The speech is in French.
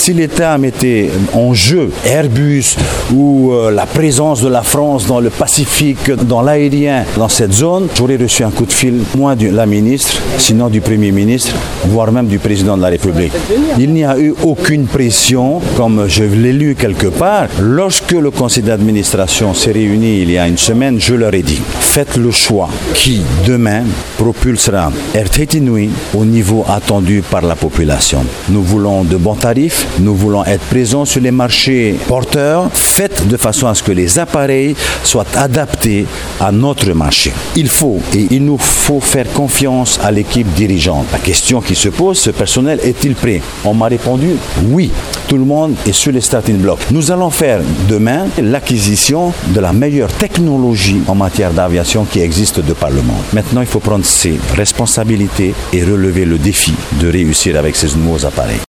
Si l'État mettait en jeu Airbus ou la présence de la France dans le Pacifique, dans l'aérien, dans cette zone, j'aurais reçu un coup de fil, moins de la ministre, sinon du Premier ministre, voire même du Président de la République. Il n'y a eu aucune pression, comme je l'ai lu quelque part. Lorsque le conseil d'administration s'est réuni il y a une semaine, je leur ai dit, faites le choix qui, demain, propulsera Air Tahiti Nui au niveau attendu par la population. Nous voulons de bons tarifs, nous voulons être présents sur les marchés porteurs, faites de façon à ce que les appareils soient adaptés à notre marché. Il nous faut faire confiance à l'équipe dirigeante. La question qui se pose, ce personnel est-il prêt? On m'a répondu oui. Tout le monde est sur les starting blocks. Nous allons faire demain l'acquisition de la meilleure technologie en matière d'aviation qui existe de par le monde. Maintenant, il faut prendre ses responsabilités et relever le défi de réussir avec ces nouveaux appareils.